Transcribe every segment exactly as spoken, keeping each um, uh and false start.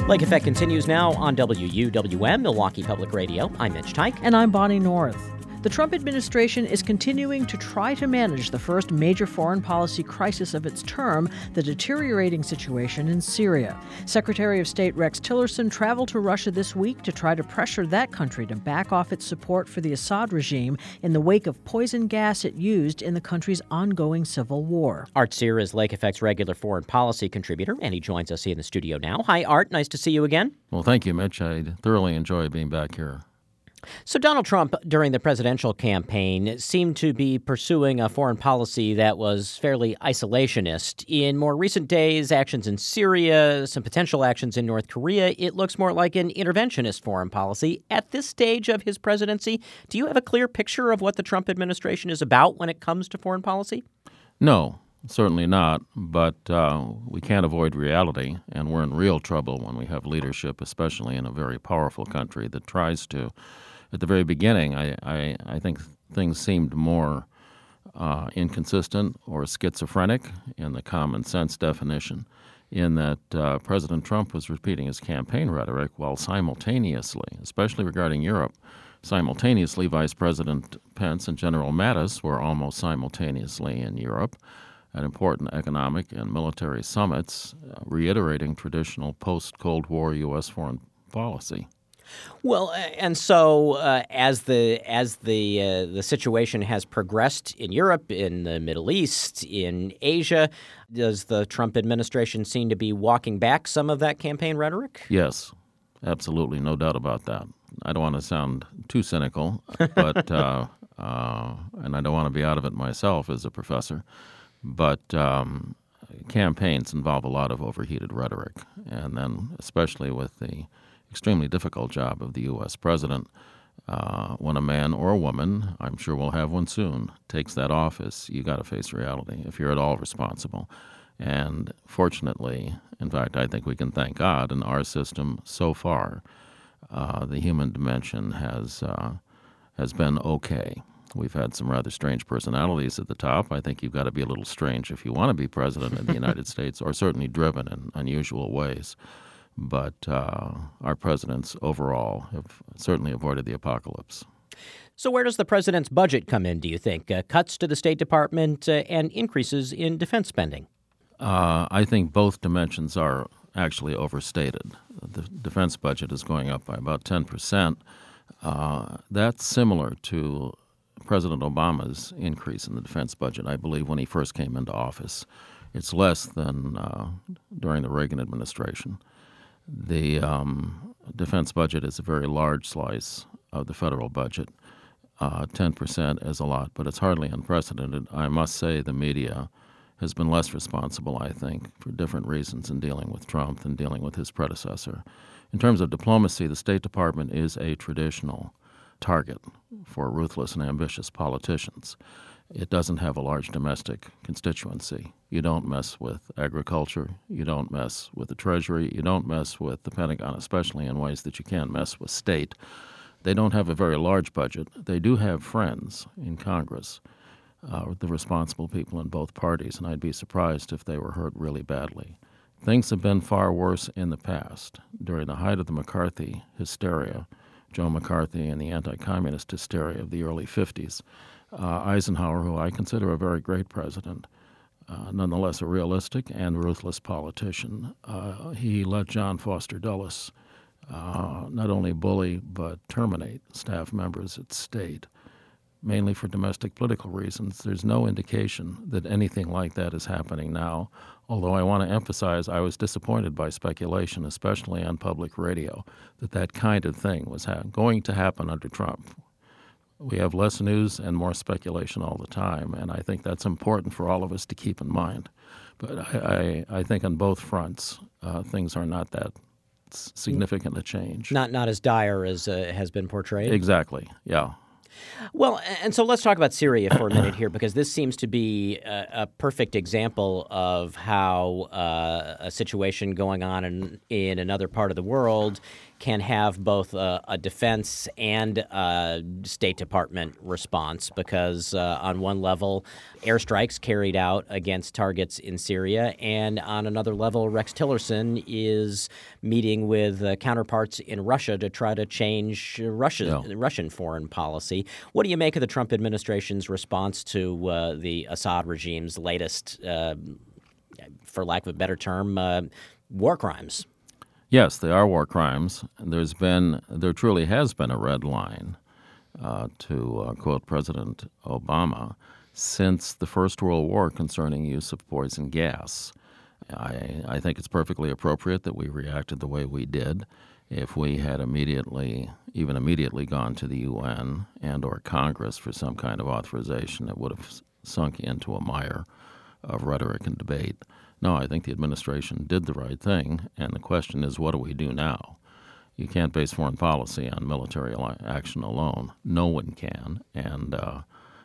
Lake Effect continues now on W U W M, Milwaukee Public Radio. I'm Mitch Tyke. And I'm Bonnie North. The Trump administration is continuing to try to manage the first major foreign policy crisis of its term, the deteriorating situation in Syria. Secretary of State Rex Tillerson traveled to Russia this week to try to pressure that country to back off its support for the Assad regime in the wake of poison gas it used in the country's ongoing civil war. Art Sear is Lake Effect's regular foreign policy contributor, and he joins us here in the studio now. Hi, Art. Nice to see you again. Well, thank you, Mitch. I thoroughly enjoy being back here. So Donald Trump, during the presidential campaign, seemed to be pursuing a foreign policy that was fairly isolationist. In more recent days, actions in Syria, some potential actions in North Korea, it looks more like an interventionist foreign policy. At this stage of his presidency, do you have a clear picture of what the Trump administration is about when it comes to foreign policy? No, certainly not. But uh, we can't avoid reality, and we're in real trouble when we have leadership, especially in a very powerful country that tries to. At the very beginning, I, I, I think things seemed more uh, inconsistent or schizophrenic in the common sense definition, in that uh, President Trump was repeating his campaign rhetoric while simultaneously, especially regarding Europe, simultaneously Vice President Pence and General Mattis were almost simultaneously in Europe at important economic and military summits, uh, reiterating traditional post-Cold War U S foreign policy. Well, and so uh, as the as the uh, the situation has progressed in Europe, in the Middle East, in Asia, does the Trump administration seem to be walking back some of that campaign rhetoric? Yes, absolutely, no doubt about that. I don't want to sound too cynical, but uh, uh, and I don't want to be out of it myself as a professor, but um, campaigns involve a lot of overheated rhetoric, and then especially with the extremely difficult job of the U S president, uh, when a man or a woman, I'm sure we'll have one soon, takes that office, you got to face reality if you're at all responsible. And fortunately, in fact, I think we can thank God in our system so far, uh, the human dimension has uh, has been okay. We've had some rather strange personalities at the top. I think you've got to be a little strange if you want to be president of the United States, or certainly driven in unusual ways. But uh, our presidents overall have certainly avoided the apocalypse. So where does the president's budget come in, do you think? Uh, cuts to the State Department uh, and increases in defense spending? Uh, I think both dimensions are actually overstated. The defense budget is going up by about ten percent. Uh, that's similar to President Obama's increase in the defense budget, I believe, when he first came into office. It's less than uh, during the Reagan administration. The um, defense budget is a very large slice of the federal budget. Uh, ten percent is a lot, but it's hardly unprecedented. I must say the media has been less responsible, I think, for different reasons in dealing with Trump than dealing with his predecessor. In terms of diplomacy, the State Department is a traditional target for ruthless and ambitious politicians. It doesn't have a large domestic constituency. You don't mess with agriculture. You don't mess with the Treasury. You don't mess with the Pentagon, especially in ways that you can't mess with state. They don't have a very large budget. They do have friends in Congress, uh, the responsible people in both parties, and I'd be surprised if they were hurt really badly. Things have been far worse in the past. During the height of the McCarthy hysteria, Joe McCarthy and the anti-communist hysteria of the early fifties, Uh, Eisenhower, who I consider a very great president, uh, nonetheless a realistic and ruthless politician, uh, he let John Foster Dulles uh, not only bully but terminate staff members at State, mainly for domestic political reasons. There's no indication that anything like that is happening now, although I want to emphasize I was disappointed by speculation, especially on public radio, that that kind of thing was ha- going to happen under Trump. We have less news and more speculation all the time, and I think that's important for all of us to keep in mind. But I, I, I think on both fronts, uh, things are not that significant a change. Not not as dire as uh, has been portrayed? Exactly, yeah. Well, and so let's talk about Syria for a minute here, because this seems to be a, a perfect example of how uh, a situation going on in, in another part of the world can have both a, a defense and a State Department response because uh, on one level, airstrikes carried out against targets in Syria, and on another level, Rex Tillerson is meeting with uh, counterparts in Russia to try to change Russia, yeah. Russian foreign policy. What do you make of the Trump administration's response to uh, the Assad regime's latest, uh, for lack of a better term, uh, war crimes? Yes, they are war crimes. There's been, there truly has been a red line, uh, to uh, quote President Obama, since the First World War concerning use of poison gas. I, I think it's perfectly appropriate that we reacted the way we did. If we had immediately, even immediately gone to the U N and or Congress for some kind of authorization, it would have sunk into a mire of rhetoric and debate. No, I think the administration did the right thing, and the question is, what do we do now? You can't base foreign policy on military action alone. No one can, and uh,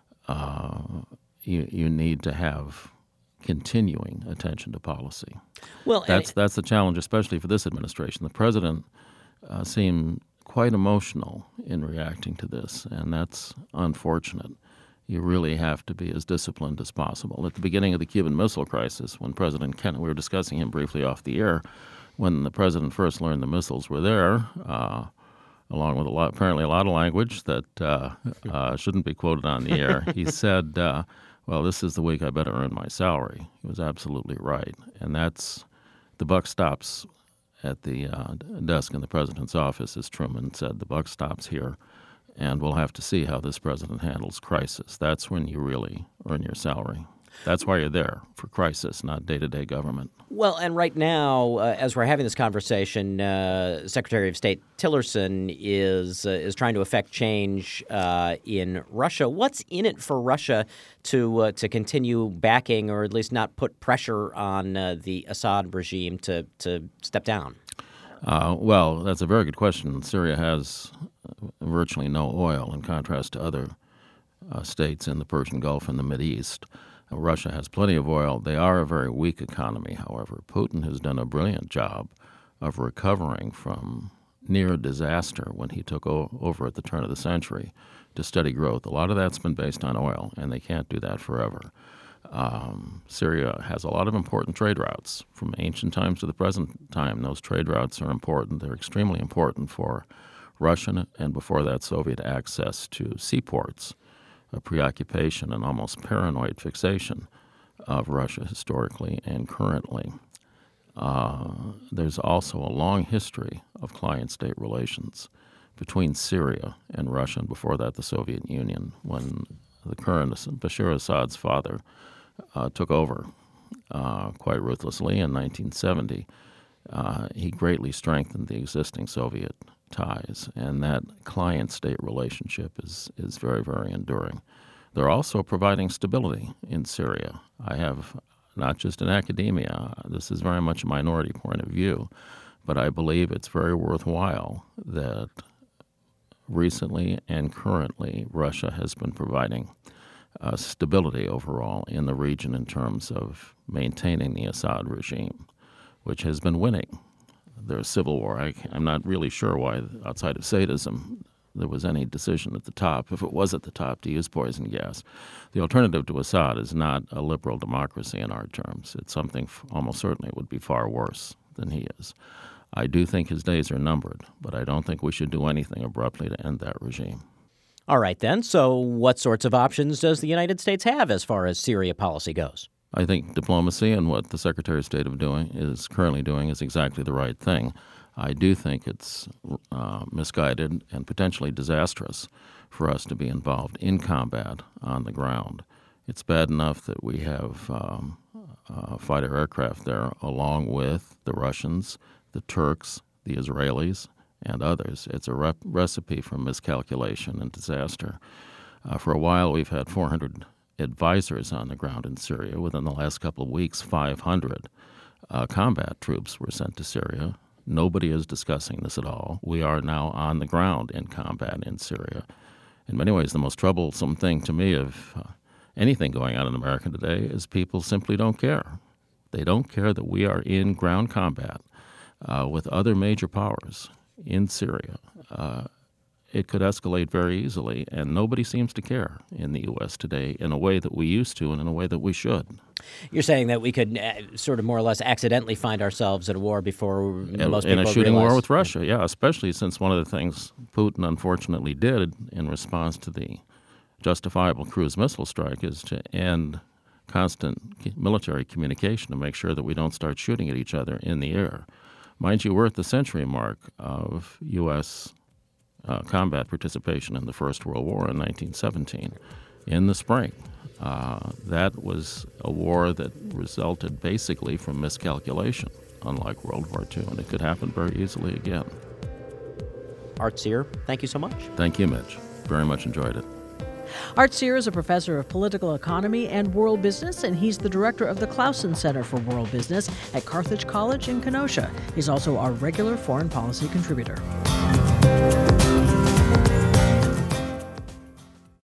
uh, you, you need to have continuing attention to policy. Well, that's that's the challenge, especially for this administration. The president uh, seemed quite emotional in reacting to this, and that's unfortunate. You really have to be as disciplined as possible. At the beginning of the Cuban Missile Crisis, when President Kennedy, we were discussing him briefly off the air, when the president first learned the missiles were there, uh, along with a lot, apparently a lot of language that uh, uh, shouldn't be quoted on the air, he said, uh, well, this is the week I better earn my salary. He was absolutely right. And that's, the buck stops at the uh, desk in the president's office, as Truman said, the buck stops here. And we'll have to see how this president handles crisis. That's when you really earn your salary. That's why you're there, for crisis, not day-to-day government. Well, and right now, uh, as we're having this conversation, uh, Secretary of State Tillerson is uh, is trying to effect change uh, in Russia. What's in it for Russia to uh, to continue backing, or at least not put pressure on uh, the Assad regime to to step down? Uh, well, that's a very good question. Syria has virtually no oil, in contrast to other uh, states in the Persian Gulf and the Mideast. Uh, Russia has plenty of oil. They are a very weak economy, however. Putin has done a brilliant job of recovering from near disaster when he took o- over at the turn of the century to steady growth. A lot of that's been based on oil, and they can't do that forever. Um, Syria has a lot of important trade routes. From ancient times to the present time, those trade routes are important. They're extremely important for Russian and before that Soviet access to seaports, a preoccupation and almost paranoid fixation of Russia historically and currently. Uh, there's also a long history of client-state relations between Syria and Russia, and before that the Soviet Union, when the current Bashar Assad's father uh, took over uh, quite ruthlessly in nineteen seventy. Uh, he greatly strengthened the existing Soviet ties, and that client-state relationship is, is very, very enduring. They're also providing stability in Syria. I have, not just in academia, this is very much a minority point of view, but I believe it's very worthwhile that recently and currently Russia has been providing uh, stability overall in the region in terms of maintaining the Assad regime, which has been winning their civil war. I, I'm not really sure why, outside of sadism, there was any decision at the top, if it was at the top, to use poison gas. The alternative to Assad is not a liberal democracy in our terms. It's something f- almost certainly would be far worse than he is. I do think his days are numbered, but I don't think we should do anything abruptly to end that regime. All right, then. So what sorts of options does the United States have as far as Syria policy goes? I think diplomacy and what the Secretary of State of doing is currently doing is exactly the right thing. I do think it's uh, misguided and potentially disastrous for us to be involved in combat on the ground. It's bad enough that we have um, uh, fighter aircraft there along with the Russians, the Turks, the Israelis, and others. It's a rep- recipe for miscalculation and disaster. Uh, for a while, we've had four hundred advisors on the ground in Syria. Within the last couple of weeks, five hundred uh, combat troops were sent to Syria. Nobody is discussing this at all. We are now on the ground in combat in Syria. In many ways, the most troublesome thing to me of uh, anything going on in America today is people simply don't care. They don't care that we are in ground combat uh, with other major powers in Syria, uh, it could escalate very easily, and nobody seems to care in the U S today in a way that we used to and in a way that we should. You're saying that we could uh, sort of more or less accidentally find ourselves at a war before in, most in people a shooting realize. war with Russia, yeah, especially since one of the things Putin unfortunately did in response to the justifiable cruise missile strike is to end constant military communication to make sure that we don't start shooting at each other in the air. Mind you, we're at the century mark of U S uh, combat participation in the First World War in nineteen seventeen. In the spring, uh, that was a war that resulted basically from miscalculation, unlike World War Two, and it could happen very easily again. Art Sear, thank you so much. Thank you, Mitch. Very much enjoyed it. Art Sear is a professor of political economy and world business, and he's the director of the Clausen Center for World Business at Carthage College in Kenosha. He's also our regular foreign policy contributor.